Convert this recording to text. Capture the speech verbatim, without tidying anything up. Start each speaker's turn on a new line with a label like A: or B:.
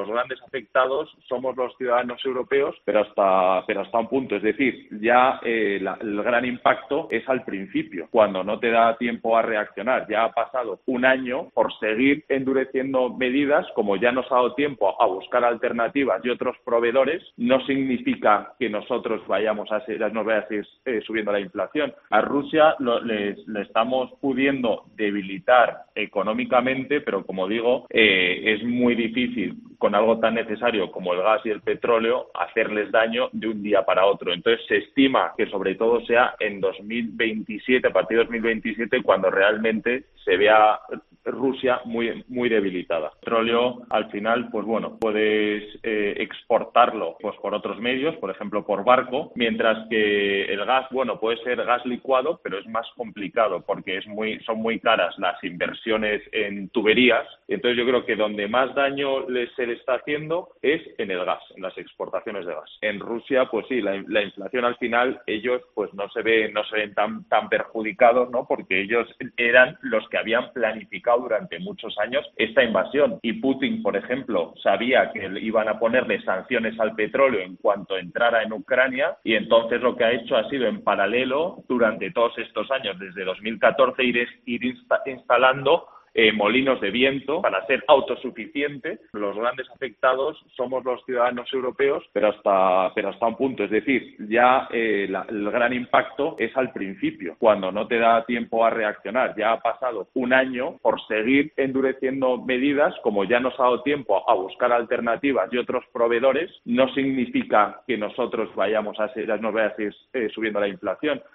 A: los grandes afectados somos los ciudadanos europeos, pero hasta, pero hasta un punto. Es decir, ya eh, la, el gran impacto es al principio, cuando no te da tiempo a reaccionar. Ya ha pasado un año por seguir endureciendo medidas, como ya nos ha dado tiempo a buscar alternativas y otros proveedores, no significa que nosotros vayamos a seguir, nos vaya a seguir eh, subiendo la inflación. A Rusia lo, les, le estamos pudiendo debilitar económicamente, pero como digo, eh, es muy difícil con algo tan necesario como el gas y el petróleo hacerles daño de un día para otro. Entonces se estima que sobre todo sea en dos mil veintisiete, a partir de dos mil veintisiete, cuando realmente se vea Rusia muy muy debilitada. El petróleo, al final, pues bueno, puedes eh, exportarlo pues por otros medios, por ejemplo por barco, mientras que el gas, bueno, puede ser gas licuado, pero es más complicado porque es muy son muy caras las inversiones en tuberías. Entonces yo creo que donde más daño les se le está haciendo es en el gas, en las exportaciones de gas. En Rusia, pues sí, la, la inflación al final, ellos pues no se ven, no se ven tan, tan perjudicados, ¿no? Porque ellos eran los que habían planificado durante muchos años esta invasión. Y Putin, por ejemplo, sabía que iban a ponerle sanciones al petróleo en cuanto entrara en Ucrania, y entonces lo que ha hecho ha sido en paralelo durante todos estos años, desde dos mil catorce, ir, ir insta, instalando Eh, molinos de viento para ser autosuficiente. Los grandes afectados somos los ciudadanos europeos, pero hasta, pero hasta un punto. Es decir, ya eh, la, el gran impacto es al principio, cuando no te da tiempo a reaccionar. Ya ha pasado un año por seguir endureciendo medidas, como ya nos ha dado tiempo a buscar alternativas y otros proveedores, no significa que nosotros vayamos a seguir, nos vaya a seguir eh, subiendo la inflación.